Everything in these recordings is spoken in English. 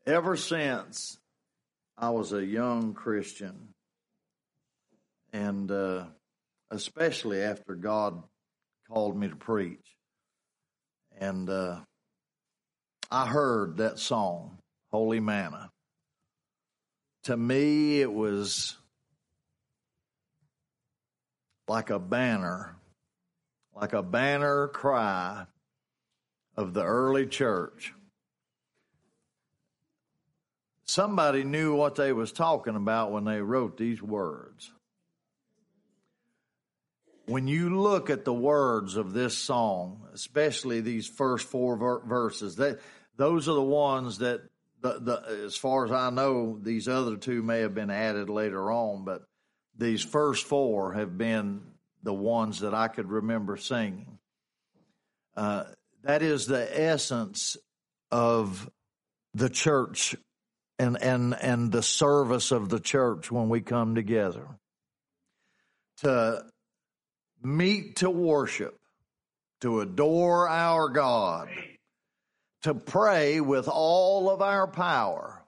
Ever since I was a young Christian, and especially after God called me to preach, and I heard that song, Holy Manna. To me, it was like a banner cry of the early church. Somebody knew what they was talking about when they wrote these words. When you look at the words of this song, especially these first four verses, those are the ones that, as far as I know, these other two may have been added later on, but these first four have been the ones that I could remember singing. That is the essence of the church and the service of the church when we come together. To meet to worship, to adore our God, to pray with all of our power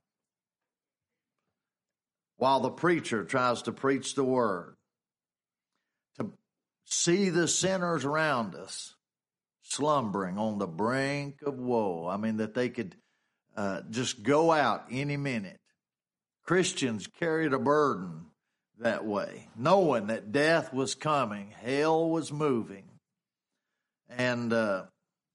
while the preacher tries to preach the word, to see the sinners around us slumbering on the brink of woe. I mean, that they could just go out any minute. Christians carried a burden that way, knowing that death was coming, hell was moving. And the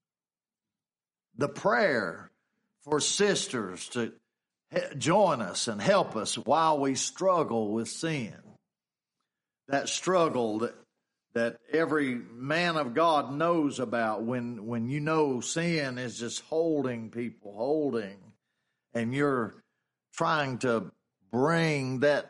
prayer for sisters to join us and help us while we struggle with sin. That struggle that every man of God knows about when you know sin is just holding people, and you're trying to bring that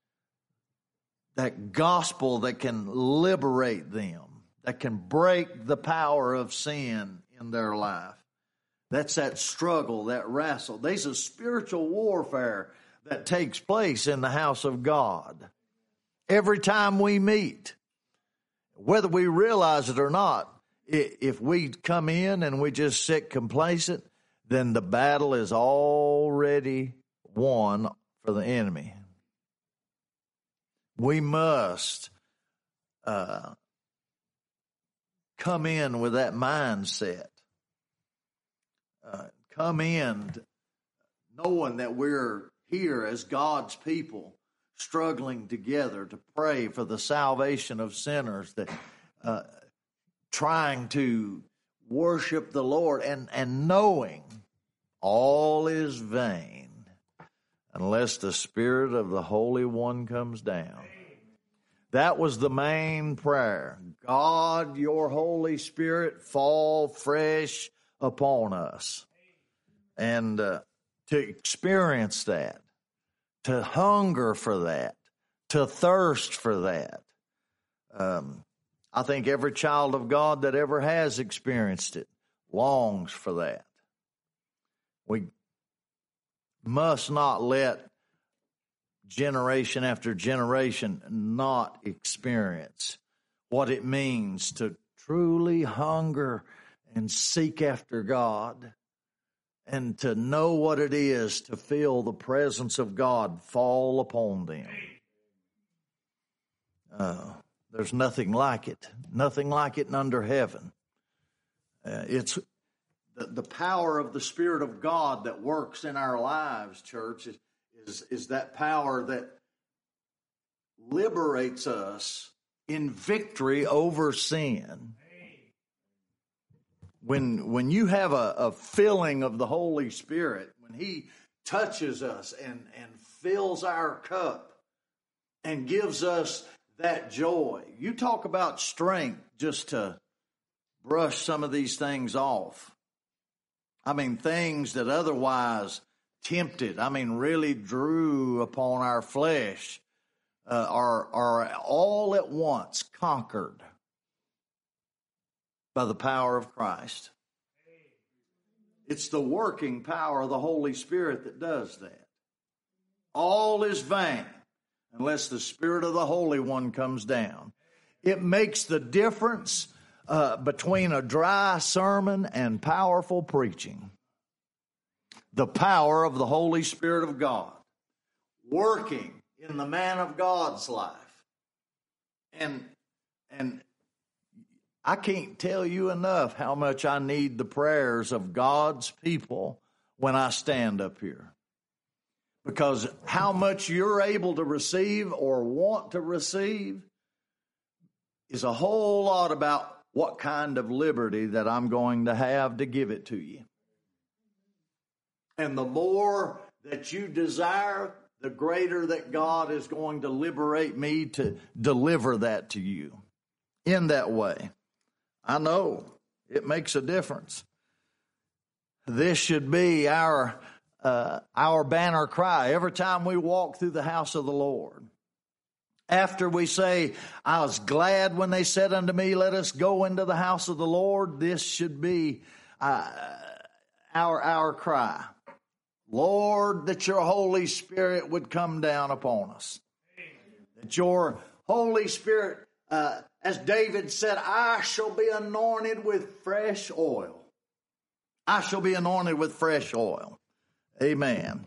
gospel that can liberate them, that can break the power of sin in their life. That's that struggle, that wrestle. There's a spiritual warfare that takes place in the house of God every time we meet. Whether we realize it or not, if we come in and we just sit complacent, then the battle is already won for the enemy. We must come in with that mindset. Come in knowing that we're here as God's people, struggling together to pray for the salvation of sinners, that trying to worship the Lord and knowing all is vain unless the Spirit of the Holy One comes down. That was the main prayer. God, your Holy Spirit, fall fresh upon us. And to experience that, to hunger for that, to thirst for that. I think every child of God that ever has experienced it longs for that. We must not let generation after generation not experience what it means to truly hunger and seek after God, and to know what it is to feel the presence of God fall upon them. There's nothing like it under heaven. It's the power of the Spirit of God that works in our lives, church, is that power that liberates us in victory over sin. When you have a filling of the Holy Spirit, when He touches us and fills our cup and gives us that joy. You talk about strength just to brush some of these things off. I mean, things that otherwise tempted, really drew upon our flesh, are all at once conquered by the power of Christ. It's the working power of the Holy Spirit that does that. All is vain unless the Spirit of the Holy One comes down. It makes the difference between a dry sermon and powerful preaching. the power of the Holy Spirit of God working in the man of God's life. And I can't tell you enough how much I need the prayers of God's people when I stand up here. Because how much you're able to receive or want to receive is a whole lot about what kind of liberty that I'm going to have to give it to you. And the more that you desire, the greater that God is going to liberate me to deliver that to you in that way. I know it makes a difference. This should be our banner cry every time we walk through the house of the Lord. After we say, I was glad when they said unto me, let us go into the house of the Lord, this should be our cry. Lord, that your Holy Spirit would come down upon us. That your Holy Spirit, as David said, I shall be anointed with fresh oil. I shall be anointed with fresh oil. Amen.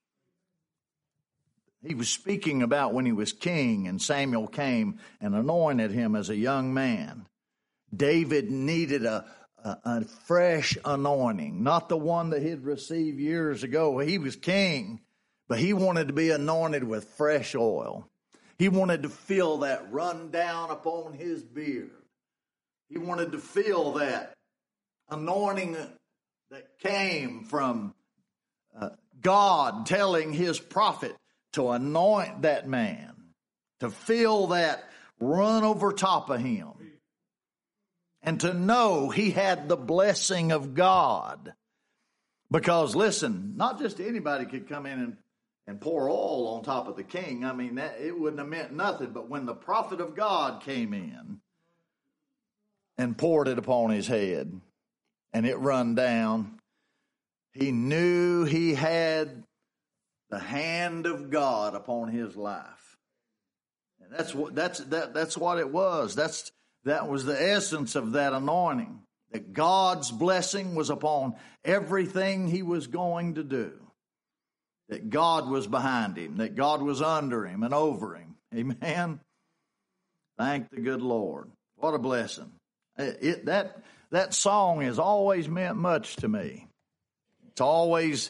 He was speaking about when he was king and Samuel came and anointed him as a young man. David needed a fresh anointing, not the one that he'd received years ago. He was king, but he wanted to be anointed with fresh oil. He wanted to feel that run down upon his beard. He wanted to feel that anointing that came from God telling his prophet to anoint that man, to feel that run over top of him, and to know he had the blessing of God. Because, listen, not just anybody could come in and pour oil on top of the king. I mean, it wouldn't have meant nothing. But when the prophet of God came in and poured it upon his head, and it run down, he knew he had the hand of God upon his life. And that's what it was. That was the essence of that anointing. That God's blessing was upon everything he was going to do. That God was behind him. That God was under him and over him. Amen. Thank the good Lord. What a blessing. That song has always meant much to me. It's always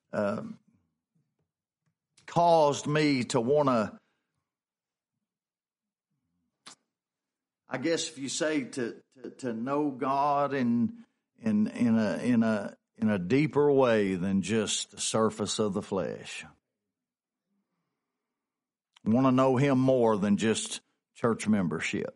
caused me to want to, I guess if you say to know God in a deeper way than just the surface of the flesh. I want to know him more than just church membership.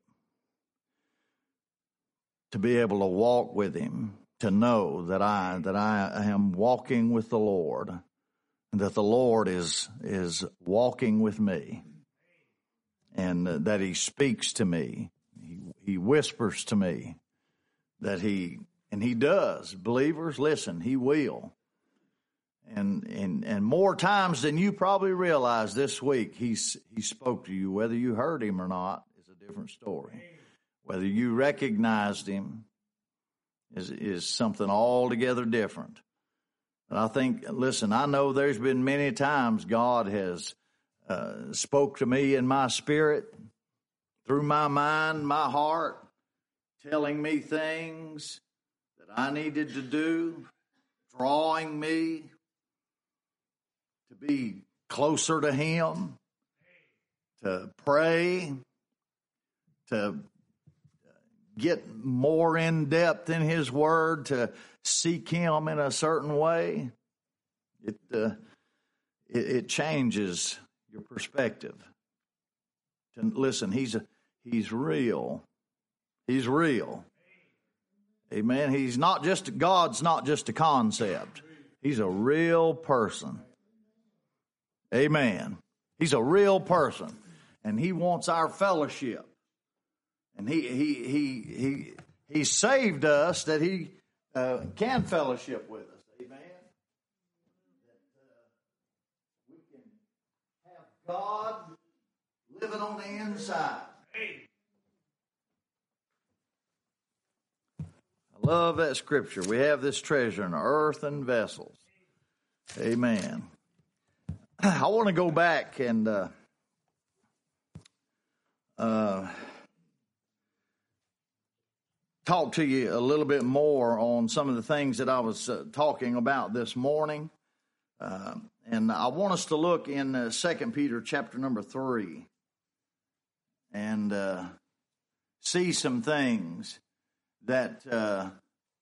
To be able to walk with him, to know that I am walking with the Lord, and that the Lord is walking with me, and that he speaks to me, he whispers to me, that he does. Believers, listen, he will. And more times than you probably realize this week, he spoke to you. Whether you heard him or not is a different story. Whether you recognized him is something altogether different. And I think, listen, I know there's been many times God has spoke to me in my spirit, through my mind, my heart, telling me things that I needed to do, drawing me to be closer to him, to pray, to get more in depth in his word, to seek him in a certain way. It changes your perspective. Listen, he's real. He's real. Amen. God's not just a concept. He's a real person. Amen. He's a real person, and he wants our fellowship. And he saved us that he can fellowship with us. Amen. That we can have God living on the inside. I love that scripture. We have this treasure in earthen vessels, Amen. I want to go back and talk to you a little bit more on some of the things that I was talking about this morning. And I want us to look in 2 Peter chapter number 3 and see some things that the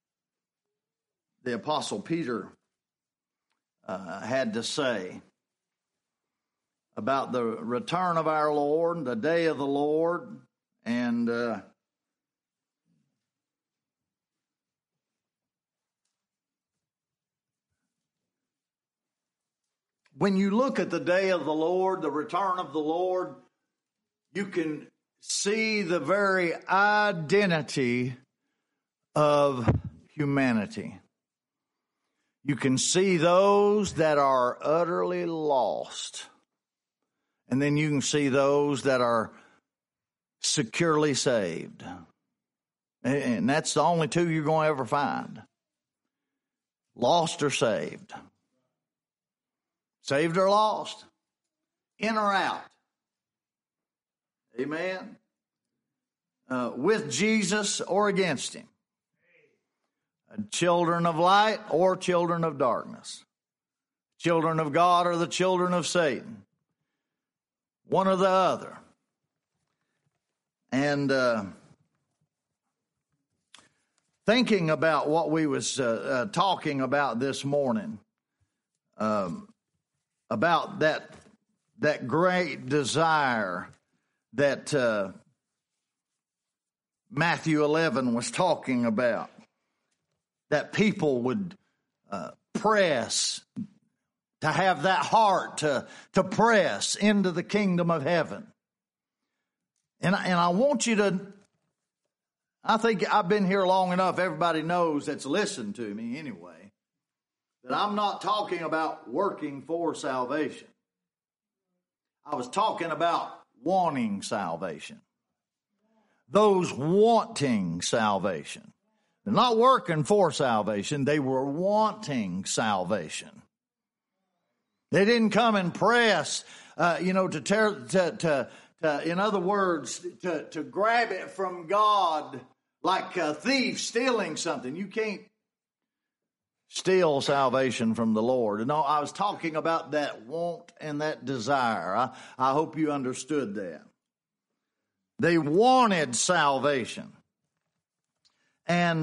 Apostle Peter had to say about the return of our Lord, the day of the Lord, and when you look at the day of the Lord, the return of the Lord, you can see the very identity of humanity. You can see those that are utterly lost. And then you can see those that are securely saved. And that's the only two you're going to ever find. Lost or saved. Saved or lost. In or out. Amen. With Jesus or against him. Children of light or children of darkness. Children of God or the children of Satan. One or the other. And thinking about what we was talking about this morning, about that great desire that Matthew 11 was talking about, that people would press, to have that heart to press into the kingdom of heaven. And I want you to, I think I've been here long enough, everybody knows that's listened to me anyway, that I'm not talking about working for salvation. I was talking about wanting salvation. Those wanting salvation. They're not working for salvation, they were wanting salvation. They didn't come and press, in other words, to grab it from God like a thief stealing something. You can't steal salvation from the Lord. No, I was talking about that want and that desire. I hope you understood that. They wanted salvation. And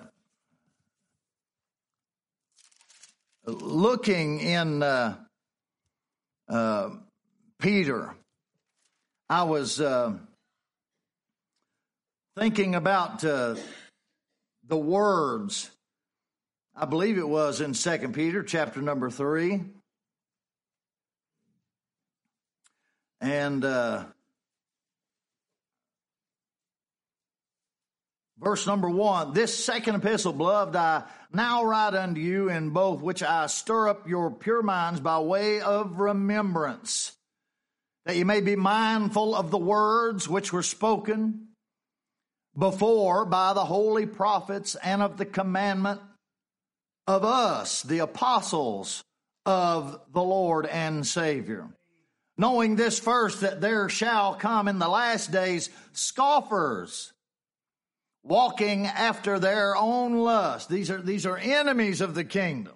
looking in Peter, I was thinking about the words. I believe it was in 2 Peter chapter number 3. And verse number 1, this second epistle, beloved, I now write unto you in both, which I stir up your pure minds by way of remembrance, that you may be mindful of the words which were spoken before by the holy prophets, and of the commandment of us, the apostles of the Lord and Savior. Knowing this first, that there shall come in the last days scoffers, walking after their own lust. These are enemies of the kingdom.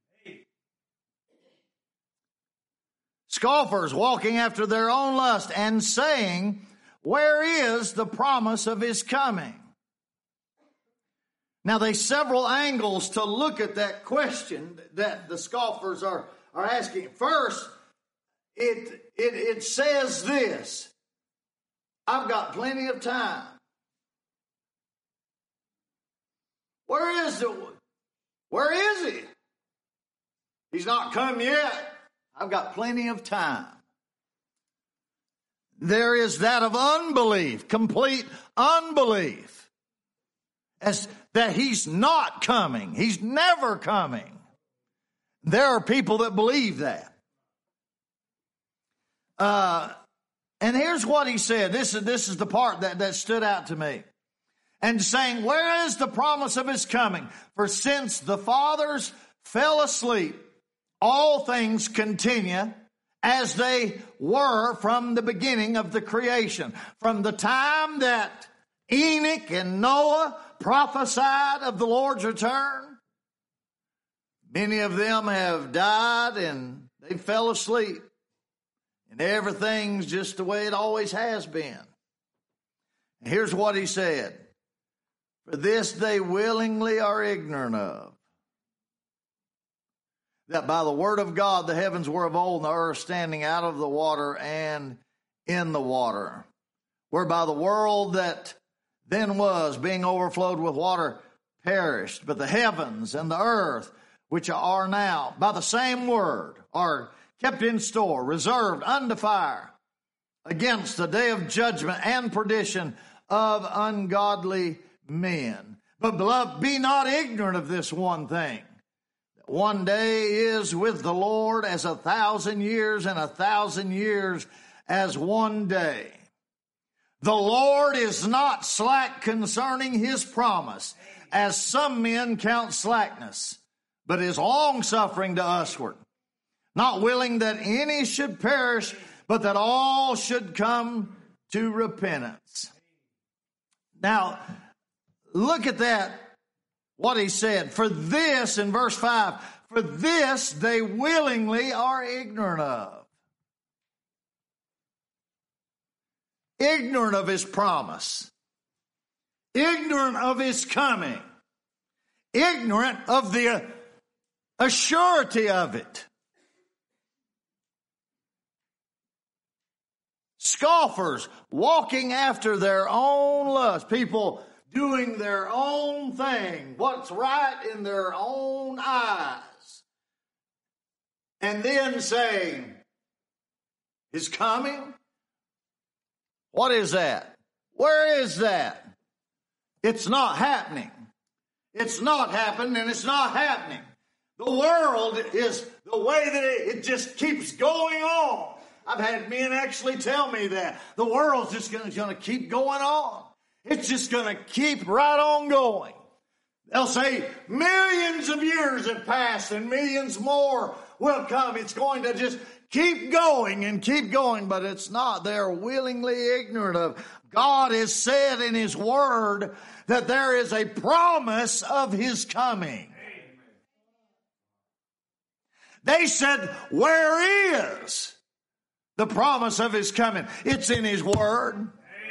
Scoffers walking after their own lust, and saying, where is the promise of his coming? Now, there's several angles to look at that question that the scoffers are asking. First, it says this: I've got plenty of time. Where is he? He's not come yet. I've got plenty of time. There is that of unbelief, complete unbelief, as that he's not coming. He's never coming. There are people that believe that. And here's what he said. This is the part that stood out to me. And saying, where is the promise of his coming? For since the fathers fell asleep, all things continue as they were from the beginning of the creation. From the time that Enoch and Noah prophesied of the Lord's return, many of them have died and they fell asleep. And everything's just the way it always has been. And here's what he said. For this they willingly are ignorant of, that by the word of God the heavens were of old, and the earth standing out of the water and in the water, whereby the world that then was, being overflowed with water, perished. But the heavens and the earth, which are now, by the same word, are kept in store, reserved unto fire, against the day of judgment and perdition of ungodly men. But beloved, be not ignorant of this one thing, that one day is with the Lord as 1,000 years, and 1,000 years as one day. The Lord is not slack concerning his promise, as some men count slackness, but is long-suffering to usward, not willing that any should perish, but that all should come to repentance. Now, look at that, what he said. For this, in verse 5, for this they willingly are ignorant of. Ignorant of his promise. Ignorant of his coming. Ignorant of the assurity of it. Scoffers walking after their own lust. People doing their own thing. What's right in their own eyes. And then saying, his coming? What is that? Where is that? It's not happening. It's not happening, and it's not happening. The world is the way that it just keeps going on. I've had men actually tell me that. The world's just going to keep going on. It's just going to keep right on going. They'll say millions of years have passed and millions more will come. It's going to just keep going and keep going, but it's not. They're willingly ignorant of. God has said in his word that there is a promise of his coming. They said, where is the promise of his coming? It's in his word.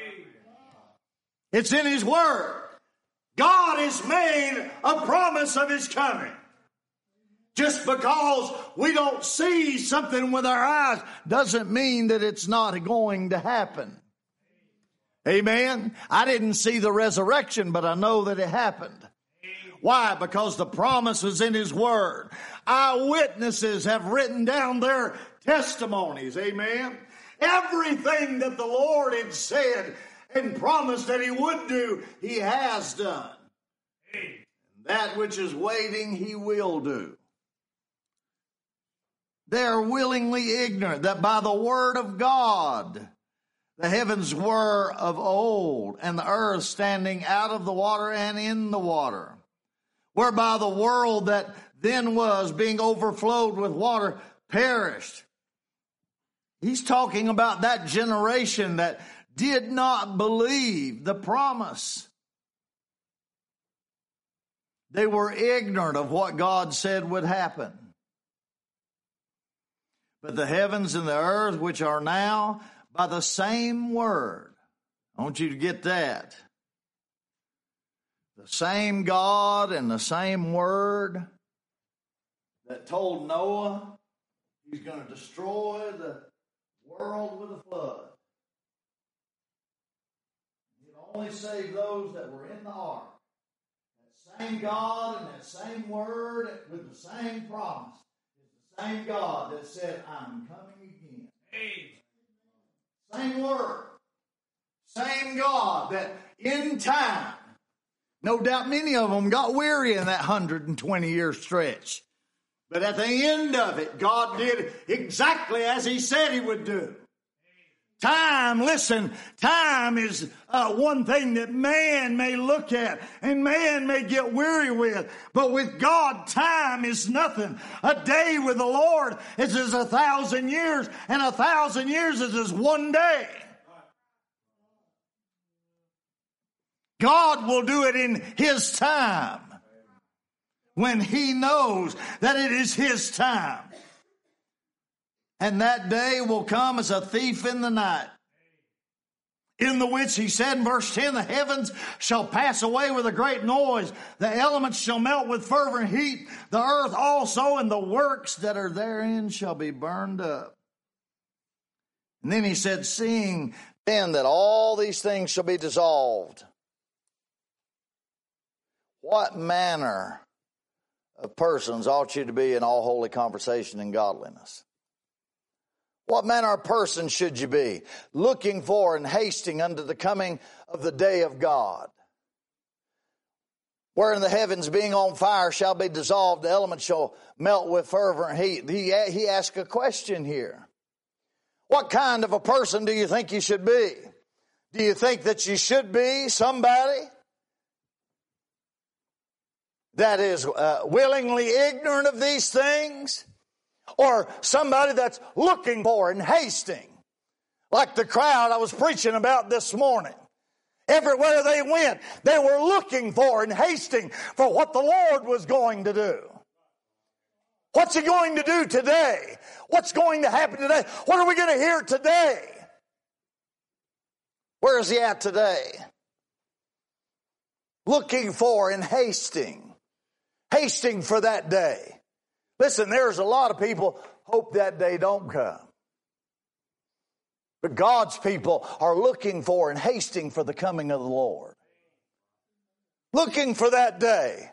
It's in his word. God has made a promise of his coming. Just because we don't see something with our eyes doesn't mean that it's not going to happen. Amen. I didn't see the resurrection, but I know that it happened. Why? Because the promise is in his word. Eyewitnesses have written down their testimonies. Amen. Everything that the Lord had said and promised that he would do, he has done. That which is waiting, he will do. They are willingly ignorant that by the word of God the heavens were of old, and the earth standing out of the water and in the water, whereby the world that then was, being overflowed with water, perished. He's talking about that generation that did not believe the promise. They were ignorant of what God said would happen. But the heavens and the earth, which are now, by the same word. I want you to get that. The same God and the same word that told Noah he's going to destroy the world with a flood. He'll only save those that were in the ark. That same God and that same word with the same promise is the same God that said, I'm coming again. Amen. Same word, same God that in time, no doubt many of them got weary in that 120-year stretch. But at the end of it, God did exactly as he said he would do. Time, listen, time is one thing that man may look at and man may get weary with. But with God, time is nothing. A day with the Lord is as 1,000 years, and 1,000 years is as one day. God will do it in His time when He knows that it is His time. And that day will come as a thief in the night. In the which he said in verse 10, the heavens shall pass away with a great noise. The elements shall melt with fervent heat. The earth also and the works that are therein shall be burned up. And then he said, seeing then that all these things shall be dissolved, what manner of persons ought you to be in all holy conversation and godliness? What manner of person should you be, looking for and hasting unto the coming of the day of God, wherein the heavens being on fire shall be dissolved, the elements shall melt with fervent heat. He asked a question here. What kind of a person do you think you should be? Do you think that you should be somebody that is willingly ignorant of these things? Or somebody that's looking for and hasting, like the crowd I was preaching about this morning. Everywhere they went, they were looking for and hasting for what the Lord was going to do. What's He going to do today? What's going to happen today? What are we going to hear today? Where is He at today? Looking for and hasting. Hasting for that day. Listen, there's a lot of people hope that day don't come. But God's people are looking for and hasting for the coming of the Lord. Looking for that day.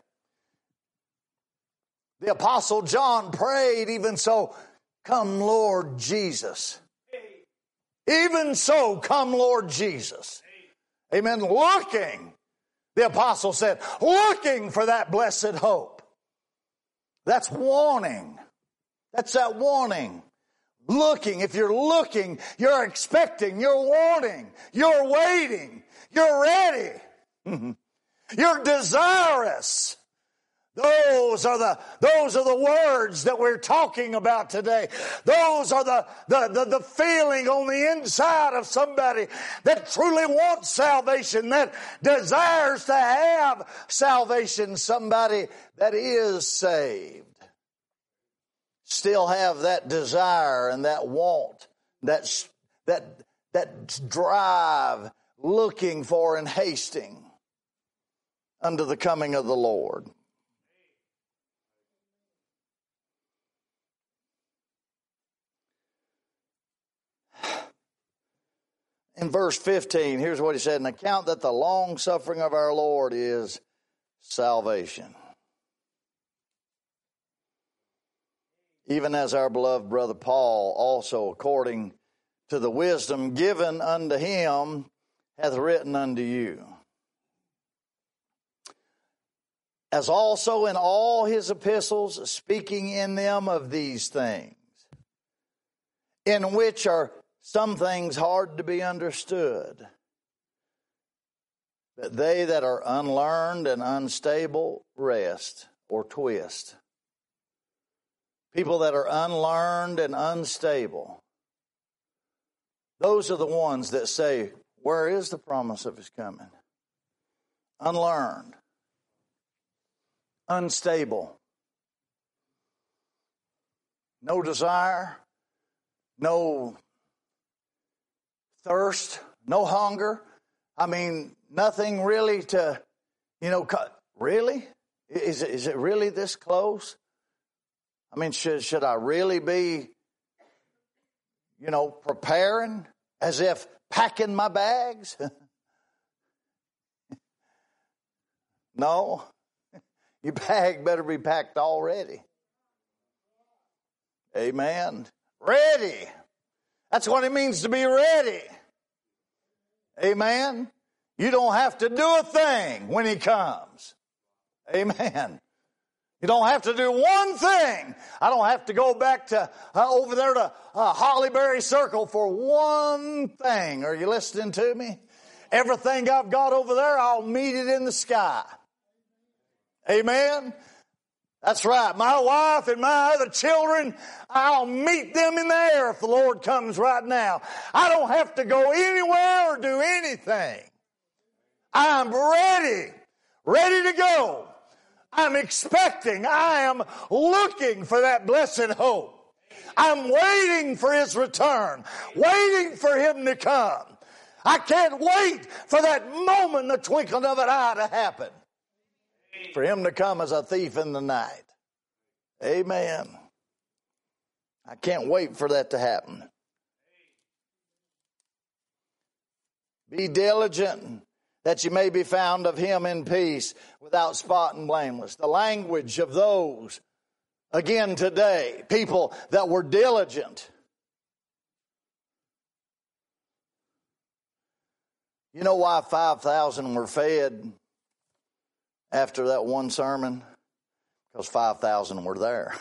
The Apostle John prayed, even so, come Lord Jesus. Even so, come Lord Jesus. Amen. Looking, the Apostle said, looking for that blessed hope. That's wanting. That's that wanting. Looking. If you're looking, you're expecting, you're wanting, you're waiting, you're ready, you're desirous. Those are the words that we're talking about today. Those are the feeling on the inside of somebody that truly wants salvation, that desires to have salvation, somebody that is saved. Still have that desire and that want, that drive, looking for and hasting unto the coming of the Lord. In verse 15, here's what he said, and account that the long suffering of our Lord is salvation. Even as our beloved brother Paul also, according to the wisdom given unto him, hath written unto you. As also in all his epistles, speaking in them of these things, in which are some things hard to be understood, but they that are unlearned and unstable rest or twist. People that are unlearned and unstable, those are the ones that say, where is the promise of His coming? Unlearned, unstable, no desire, no thirst, no hunger. I mean, nothing really to, really? Is it really this close? I mean, should I really be, preparing as if packing my bags? No. Your bag better be packed already. Amen. Ready. That's what it means to be ready. Amen. You don't have to do a thing when He comes. Amen. You don't have to do one thing. I don't have to go back to over there to Hollyberry Circle for one thing. Are you listening to me? Everything I've got over there, I'll meet it in the sky. Amen? That's right. My wife and my other children, I'll meet them in the air if the Lord comes right now. I don't have to go anywhere or do anything. I'm ready to go. I'm expecting, I am looking for that blessed hope. I'm waiting for His return, waiting for Him to come. I can't wait for that moment, the twinkling of an eye to happen. For Him to come as a thief in the night. Amen. I can't wait for that to happen. Be diligent that you may be found of Him in peace, without spot and blameless. The language of those, again today, people that were diligent. You know why 5,000 were fed after that one sermon? Because 5,000 were there.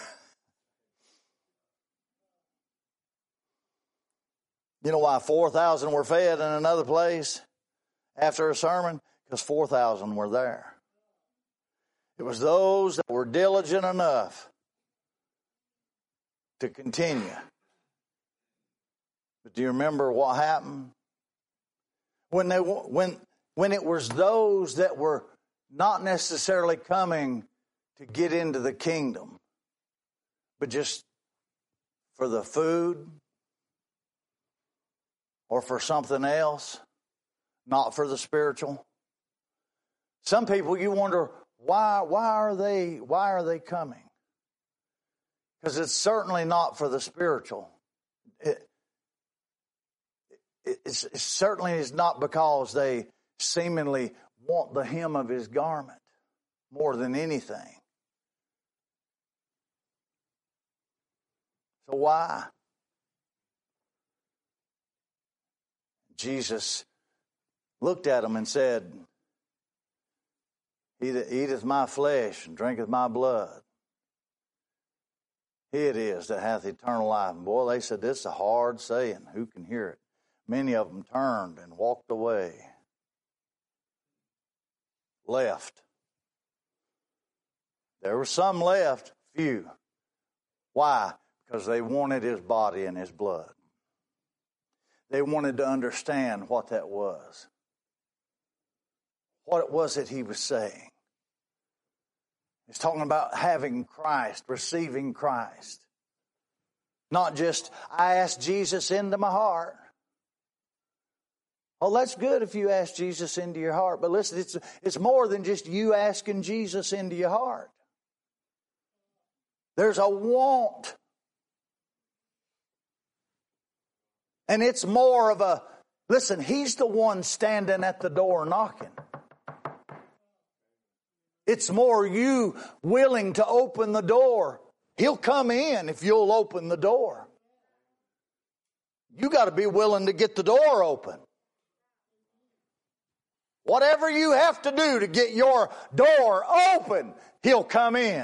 You know why 4,000 were fed in another place after a sermon? Because 4,000 were there. It was those that were diligent enough to continue. But do you remember what happened? When it was those that were not necessarily coming to get into the kingdom, but just for the food or for something else, not for the spiritual. Some people, you wonder, why are they coming? Because it's certainly not for the spiritual. It certainly is not because they seemingly want the hem of His garment more than anything. So why? Jesus looked at them and said, "He that eateth my flesh and drinketh my blood, he it is that hath eternal life." And boy, they said, this is a hard saying. Who can hear it? Many of them turned and walked away. Left. There were some left, few. Why? Because they wanted His body and His blood. They wanted to understand what that was. What it was that He was saying. He's talking about having Christ, receiving Christ. Not just, I asked Jesus into my heart. Oh, that's good if you ask Jesus into your heart. But listen, it's more than just you asking Jesus into your heart. There's a want. And it's more of a, listen, He's the one standing at the door knocking. It's more you willing to open the door. He'll come in if you'll open the door. You got to be willing to get the door open. Whatever you have to do to get your door open, He'll come in.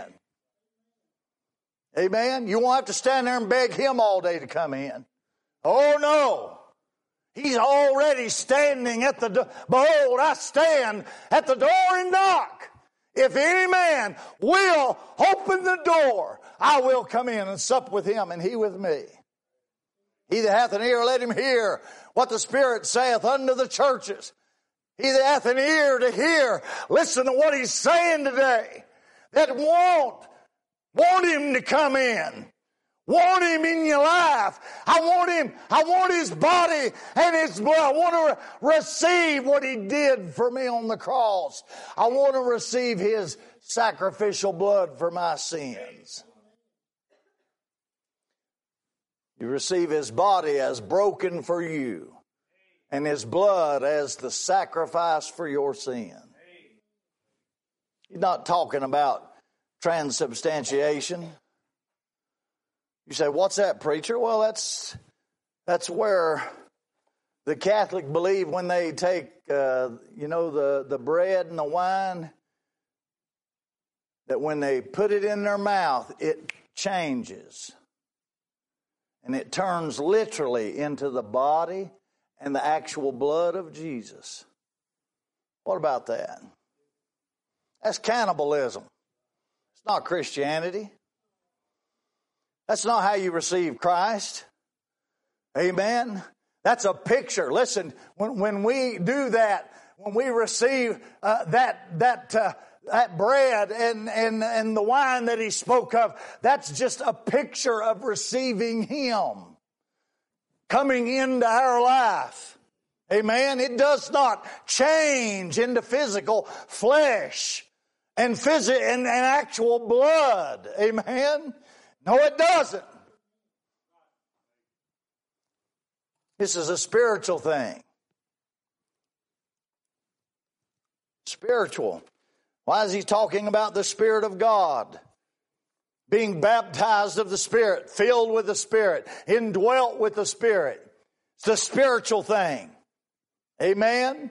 Amen? You won't have to stand there and beg Him all day to come in. Oh no. He's already standing at the door. Behold, I stand at the door and knock. If any man will open the door, I will come in and sup with him and he with me. He that hath an ear, let him hear what the Spirit saith unto the churches. He that hath an ear to hear, listen to what He's saying today. That want Him to come in. Want Him in your life. I want His body and His blood. I want to receive what He did for me on the cross. I want to receive His sacrificial blood for my sins. You receive His body as broken for you, and His blood as the sacrifice for your sin. He's not talking about transubstantiation. You say, what's that, preacher? Well, that's where the Catholic believe when they take, the bread and the wine. that when they put it in their mouth, it changes. And it turns literally into the body and the actual blood of Jesus. What about that? That's cannibalism. It's not Christianity. That's not how you receive Christ. Amen. That's a picture. Listen, when we do that, when we receive that bread and the wine that he spoke of, that's just a picture of receiving him coming into our life. Amen. It does not change into physical flesh and actual blood. Amen. No, it doesn't. This is a spiritual thing. Spiritual. Why is he talking about the Spirit of God? Being baptized of the Spirit, filled with the Spirit, indwelt with the Spirit. It's a spiritual thing. Amen?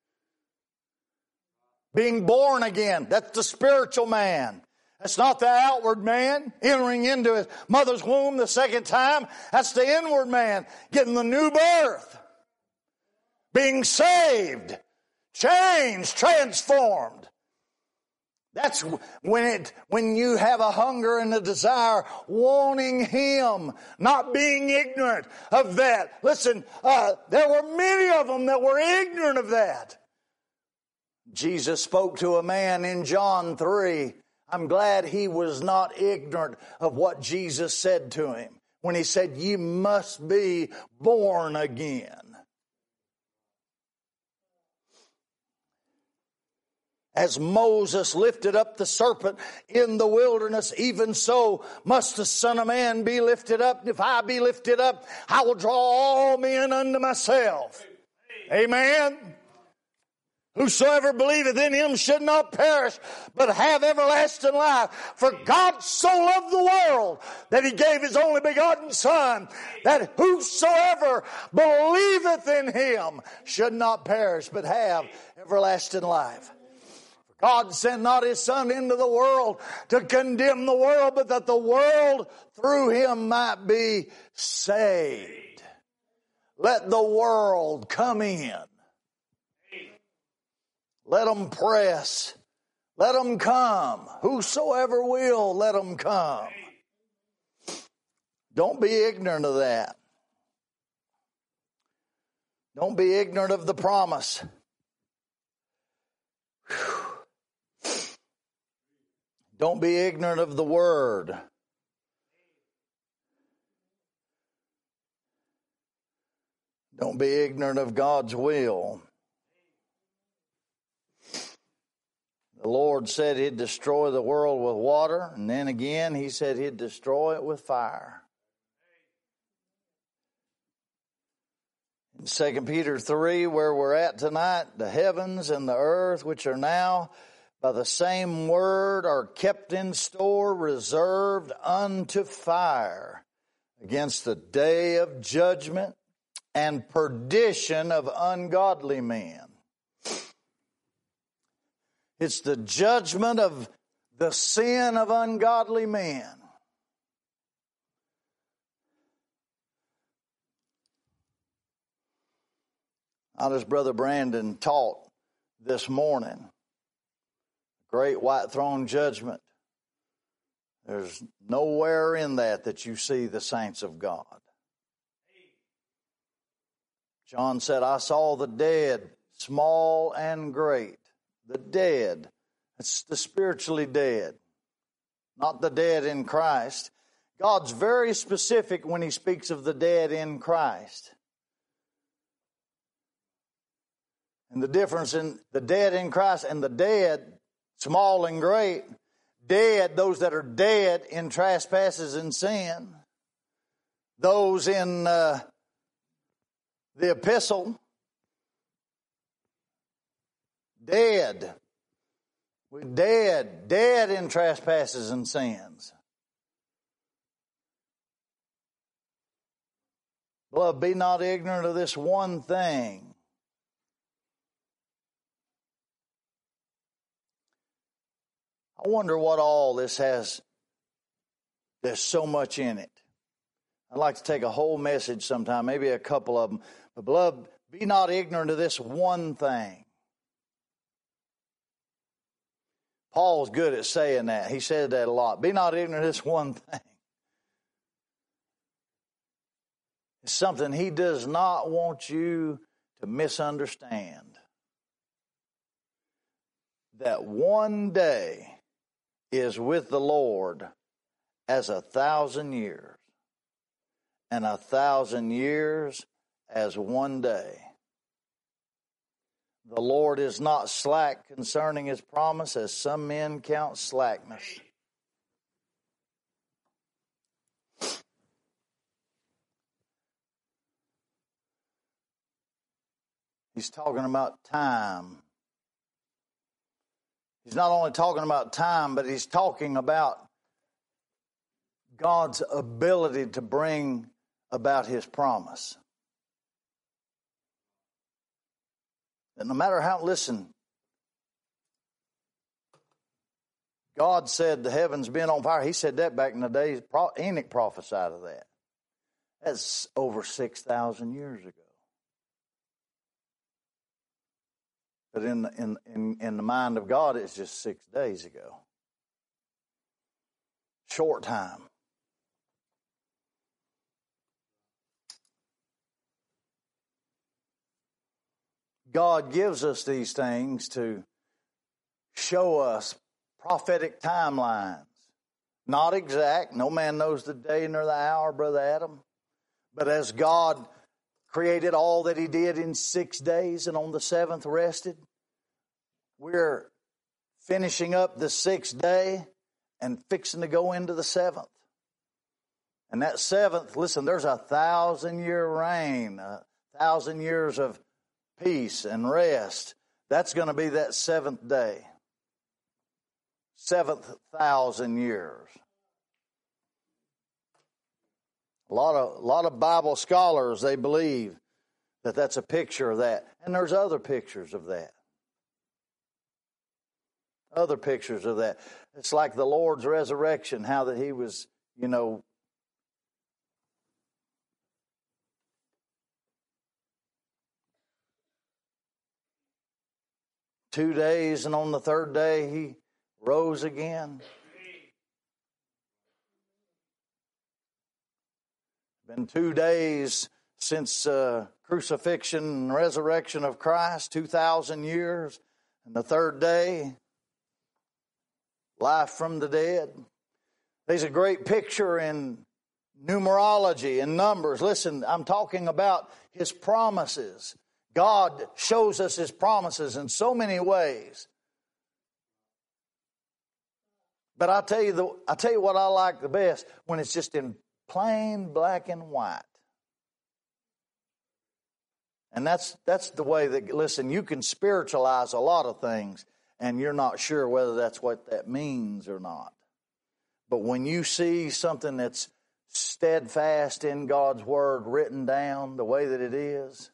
Being born again, that's the spiritual man. That's not the outward man entering into his mother's womb the second time. That's the inward man getting the new birth. Being saved, changed, transformed. That's when you have a hunger and a desire, wanting him, not being ignorant of that. Listen, there were many of them that were ignorant of that. Jesus spoke to a man in John 3. I'm glad he was not ignorant of what Jesus said to him when he said, "You must be born again." As Moses lifted up the serpent in the wilderness, even so must the Son of Man be lifted up. If I be lifted up, I will draw all men unto myself. Amen. Whosoever believeth in him should not perish, but have everlasting life. For God so loved the world that he gave his only begotten Son, that whosoever believeth in him should not perish, but have everlasting life. God sent not his Son into the world to condemn the world, but that the world through him might be saved. Let the world come in. Let them press. Let them come. Whosoever will, let them come. Don't be ignorant of that. Don't be ignorant of the promise. Don't be ignorant of the word. Don't be ignorant of God's will. The Lord said he'd destroy the world with water, and then again he said he'd destroy it with fire. In 2 Peter 3, where we're at tonight, the heavens and the earth, which are now by the same word, are kept in store, reserved unto fire, against the day of judgment and perdition of ungodly men. It's the judgment of the sin of ungodly men. As Brother Brandon taught this morning, great white throne judgment. There's nowhere in that you see the saints of God. John said, I saw the dead, small and great. The dead, it's the spiritually dead, not the dead in Christ. God's very specific when he speaks of the dead in Christ. And the difference in the dead in Christ and the dead, small and great, dead, those that are dead in trespasses and sin, those in the epistle, dead. We're dead in trespasses and sins. Beloved, be not ignorant of this one thing. I I wonder what all this has. There's so much in it. I'd like to take a whole message sometime, maybe a couple of them. But beloved, be not ignorant of this one thing. Paul's good at saying that. He said that a lot. Be not ignorant of this one thing. It's something he does not want you to misunderstand. That one day is with the Lord as 1,000 years, and 1,000 years as one day. The Lord is not slack concerning his promise, as some men count slackness. He's talking about time. He's not only talking about time, but he's talking about God's ability to bring about his promise. And no matter how, listen, God said the heavens been on fire. He said that back in the days. Enoch prophesied of that. That's over 6,000 years ago. But in the mind of God, it's just 6 days ago. Short time. God gives us these things to show us prophetic timelines. Not exact. No man knows the day nor the hour, Brother Adam. But as God created all that he did in 6 days and on the seventh rested, we're finishing up the 6th day and fixing to go into the 7th. And that 7th, listen, there's 1,000-year reign, 1,000 years of peace and rest. That's going to be that 7th day. 7,000 years. A lot of Bible scholars, they believe that that's a picture of that. And there's other pictures of that. Other pictures of that. It's like the Lord's resurrection, how that he was, 2 days, and on the 3rd day he rose again. Been 2 days since crucifixion and resurrection of Christ, 2,000 years. And the 3rd day, life from the dead. There's a great picture in numerology and numbers. Listen, I'm talking about his promises. God shows us his promises in so many ways. But I tell you what I like the best, when it's just in plain black and white. And that's the way that, listen, you can spiritualize a lot of things and you're not sure whether that's what that means or not. But when you see something that's steadfast in God's word written down the way that it is,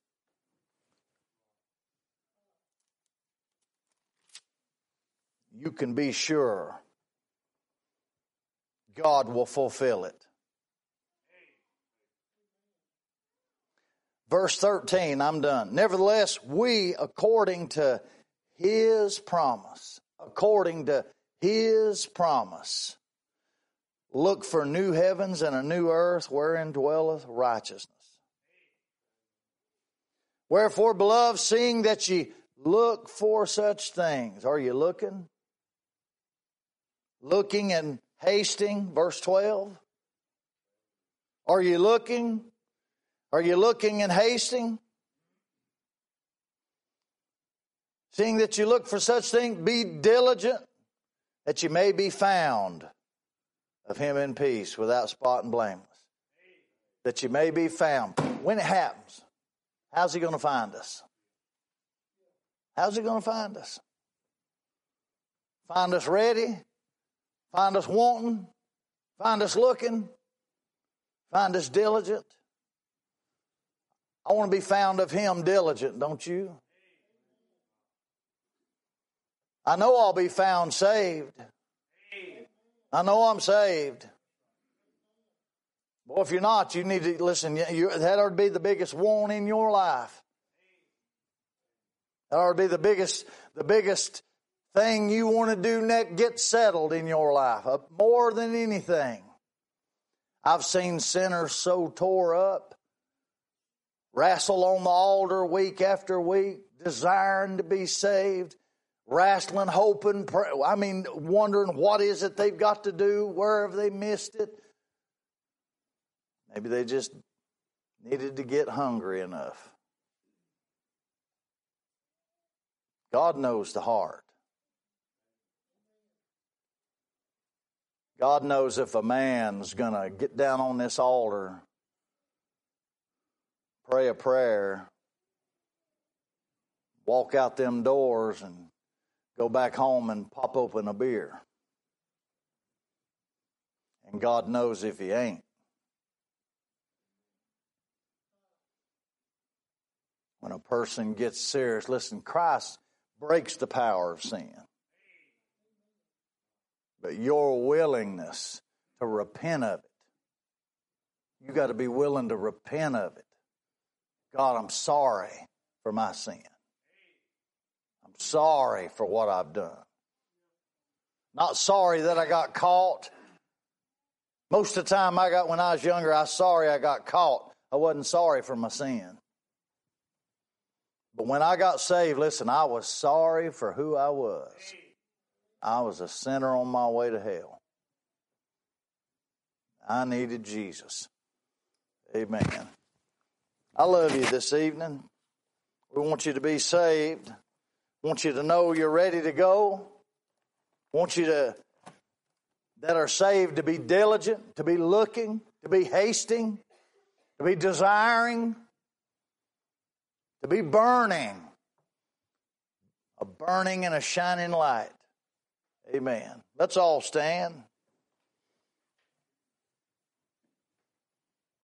you can be sure God will fulfill it. Verse 13, I'm done. Nevertheless, we, according to his promise, look for new heavens and a new earth wherein dwelleth righteousness. Wherefore, beloved, seeing that ye look for such things. Are you looking? Looking and hasting, verse 12. Are you looking? Are you looking and hasting? Seeing that you look for such things, be diligent that you may be found of him in peace, without spot and blameless. That you may be found. When it happens, how's he going to find us? How's he going to find us? Find us ready? Find us wanting? Find us looking? Find us diligent? I want to be found of him diligent, don't you? I know I'll be found saved. I know I'm saved. Boy, if you're not, you need to listen. That ought to be the biggest want in your life. That ought to be the biggest thing you want to do next, get settled in your life, more than anything. I've seen sinners so tore up, wrestle on the altar week after week, desiring to be saved, wrestling, hoping, wondering what is it they've got to do, where have they missed it. Maybe they just needed to get hungry enough. God knows the heart. God knows if a man's going to get down on this altar, pray a prayer, walk out them doors and go back home and pop open a beer. And God knows if he ain't. When a person gets serious, listen, Christ breaks the power of sin. But your willingness to repent of it, you got to be willing to repent of it. God, I'm sorry for my sin. I'm sorry for what I've done. Not sorry that I got caught. Most of the time when I was younger, I was sorry I got caught. I wasn't sorry for my sin. But when I got saved, listen, I was sorry for who I was. I was a sinner on my way to hell. I needed Jesus. Amen. I love you this evening. We want you to be saved. We want you to know you're ready to go. We want you that are saved to be diligent, to be looking, to be hasting, to be desiring, to be burning. A burning and a shining light. Amen. Let's all stand.